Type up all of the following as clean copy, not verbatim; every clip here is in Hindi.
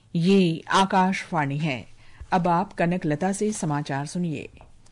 ये आकाशवाणी है। अब आप कनक लता से समाचार सुनिए।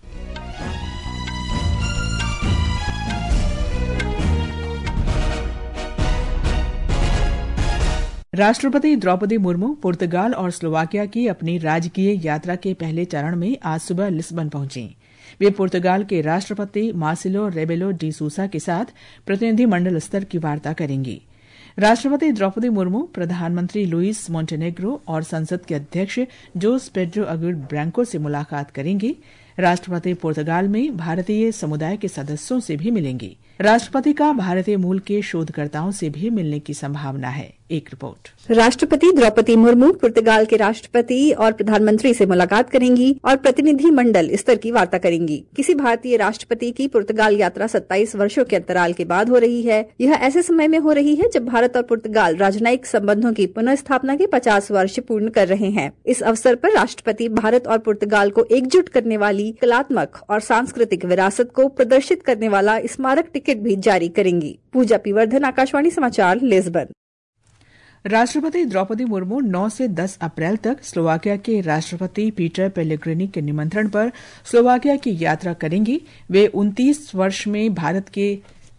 राष्ट्रपति द्रौपदी मुर्मू पुर्तगाल और स्लोवाकिया की अपनी राजकीय यात्रा के पहले चरण में आज सुबह लिस्बन पहुंची। वे पुर्तगाल के राष्ट्रपति मार्सिलो रेबेलो डी सूसा के साथ प्रतिनिधिमंडल स्तर की वार्ता करेंगी। राष्ट्रपति द्रौपदी मुर्मू प्रधानमंत्री लुइस मोंटेनेग्रो और संसद के अध्यक्ष जोस पेड्रो अगुइल ब्रांको से मुलाकात करेंगी। राष्ट्रपति पुर्तगाल में भारतीय समुदाय के सदस्यों से भी मिलेंगी। राष्ट्रपति का भारतीय मूल के शोधकर्ताओं से भी मिलने की संभावना है। एक रिपोर्ट। राष्ट्रपति द्रौपदी मुर्मू पुर्तगाल के राष्ट्रपति और प्रधानमंत्री से मुलाकात करेंगी और प्रतिनिधि मंडल स्तर की वार्ता करेंगी। किसी भारतीय राष्ट्रपति की पुर्तगाल यात्रा 27 वर्षों के अंतराल के बाद हो रही है। यह ऐसे समय में हो रही है जब भारत और पुर्तगाल राजनयिक संबंधों की पुनर्स्थापना के 50 वर्ष पूर्ण कर रहे हैं। इस अवसर पर राष्ट्रपति भारत और पुर्तगाल को एकजुट करने वाली कलात्मक और सांस्कृतिक विरासत को प्रदर्शित करने वाला स्मारक टिकट भी जारी करेंगी। पूजा पीवर्धन, आकाशवाणी समाचार, लिस्बन। राष्ट्रपति द्रौपदी मुर्मू 9 से 10 अप्रैल तक स्लोवाकिया के राष्ट्रपति पीटर पेलेग्रिनी के निमंत्रण पर स्लोवाकिया की यात्रा करेंगी। वे 29 वर्ष में भारत के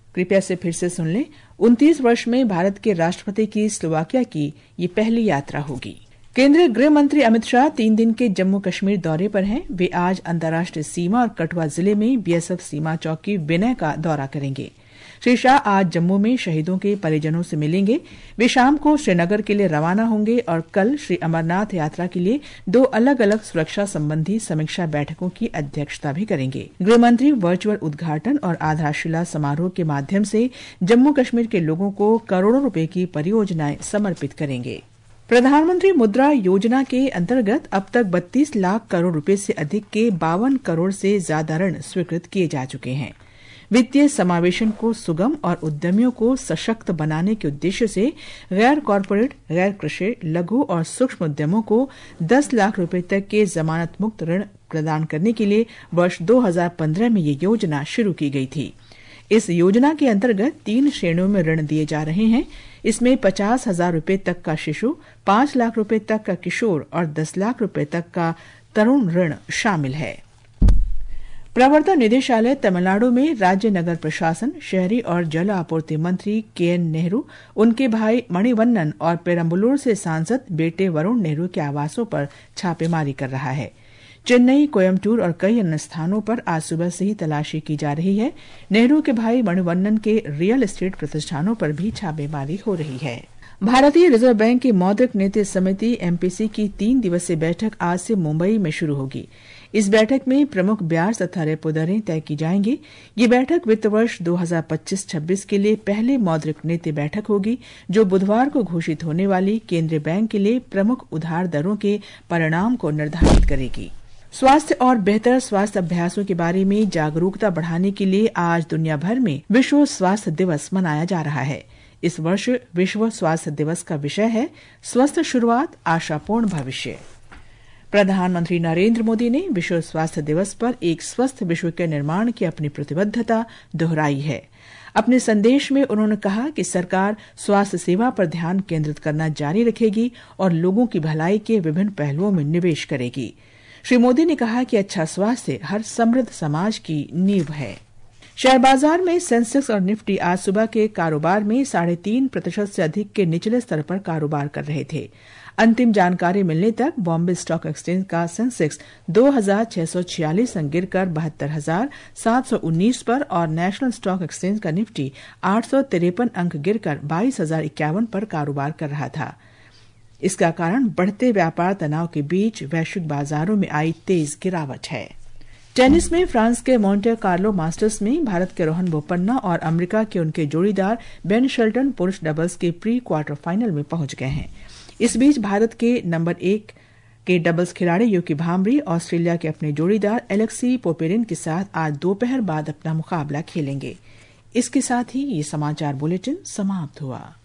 29 वर्ष में भारत के राष्ट्रपति की स्लोवाकिया की ये पहली यात्रा होगी। केंद्रीय गृह मंत्री अमित शाह 3 दिन के जम्मू कश्मीर दौरे पर हैं। वे आज अंतर्राष्ट्रीय सीमा और कठुआ जिले में बीएसएफ सीमा चौकी विनय का दौरा करेंगे। श्री शाह आज जम्मू में शहीदों के परिजनों से मिलेंगे। वे शाम को श्रीनगर के लिए रवाना होंगे और कल श्री अमरनाथ यात्रा के लिए 2 अलग अलग सुरक्षा संबंधी समीक्षा बैठकों की अध्यक्षता भी करेंगे। गृह मंत्री वर्चुअल उद्घाटन और आधारशिला समारोह के माध्यम से जम्मू कश्मीर के लोगों को करोड़ों रुपए की परियोजनाएं समर्पित करेंगे। प्रधानमंत्री मुद्रा योजना के अंतर्गत अब तक 32 लाख करोड़ रुपए से अधिक के 52 करोड़ से ज्यादा ऋण स्वीकृत किए जा चुके हैं। वित्तीय समावेशन को सुगम और उद्यमियों को सशक्त बनाने के उद्देश्य से गैर कॉरपोरेट, गैर कृषि, लघु और सूक्ष्म उद्यमों को 10 लाख रुपए तक के जमानत मुक्त ऋण प्रदान करने के लिए वर्ष 2015 में ये योजना शुरू की गई थी। इस योजना के अंतर्गत 3 श्रेणियों में ऋण दिए जा रहे हैं। इसमें 50,000 रुपए तक का शिशु, 5 लाख रुपए तक का किशोर और 10 लाख रुपए तक का तरुण ऋण शामिल है। प्रवर्तन निदेशालय तमिलनाडु में राज्य नगर प्रशासन, शहरी और जल आपूर्ति मंत्री केएन नेहरू, उनके भाई मणिवन्नन और पेरम्बलूर से सांसद बेटे वरुण नेहरू के आवासों पर छापेमारी कर रहा है। चेन्नई, कोयम्बटूर और कई अन्य स्थानों पर आज सुबह से ही तलाशी की जा रही है। नेहरू के भाई मणिवन्नन के रियल एस्टेट प्रतिष्ठानों पर भी छापेमारी हो रही है। भारतीय रिजर्व बैंक की मौद्रिक नीति समिति एमपीसी की 3 दिवसीय बैठक आज से मुंबई में शुरू होगी। इस बैठक में प्रमुख ब्याज तथा रेपो दरें तय की जाएंगी। ये बैठक वित्त वर्ष 2025-26 के लिए पहली मौद्रिक नीति बैठक होगी, जो बुधवार को घोषित होने वाली केंद्रीय बैंक के लिए प्रमुख उधार दरों के परिणाम को निर्धारित करेगी। स्वास्थ्य और बेहतर स्वास्थ्य अभ्यासों के बारे में जागरूकता बढ़ाने के लिए आज दुनिया भर में विश्व स्वास्थ्य दिवस मनाया जा रहा है। इस वर्ष विश्व स्वास्थ्य दिवस का विषय है स्वस्थ शुरुआत, आशापूर्ण भविष्य। प्रधानमंत्री नरेंद्र मोदी ने विश्व स्वास्थ्य दिवस पर एक स्वस्थ विश्व के निर्माण की अपनी प्रतिबद्धता दोहराई है। अपने संदेश में उन्होंने कहा कि सरकार स्वास्थ्य सेवा पर ध्यान केंद्रित करना जारी रखेगी और लोगों की भलाई के विभिन्न पहलुओं में निवेश करेगी। श्री मोदी ने कहा कि अच्छा स्वास्थ्य हर समृद्ध समाज की नींव है। शेयर बाजार में सेंसेक्स और निफ्टी आज सुबह के कारोबार में 3.5% से अधिक के निचले स्तर पर कारोबार कर रहे थे। अंतिम जानकारी मिलने तक बॉम्बे स्टॉक एक्सचेंज का सेंसेक्स 2,646 अंक गिरकर 72,719 पर और नेशनल स्टॉक एक्सचेंज का निफ्टी 853 अंक गिरकर 22,051 पर कारोबार कर रहा था। इसका कारण बढ़ते व्यापार तनाव के बीच वैश्विक बाजारों में आई तेज गिरावट है। टेनिस में फ्रांस के मोंटे कार्लो मास्टर्स में भारत के रोहन बोपन्ना और अमेरिका के उनके जोड़ीदार बेन शेल्टन पुरुष डबल्स के प्री क्वार्टर फाइनल में पहुंच गए हैं। इस बीच भारत के नंबर 1 के डबल्स खिलाड़ी युकी भांबरी ऑस्ट्रेलिया के अपने जोड़ीदार एलेक्सी पोपेरिन के साथ आज दोपहर बाद अपना मुकाबला खेलेंगे। इसके साथ ही ये समाचार बुलेटिन समाप्त हुआ।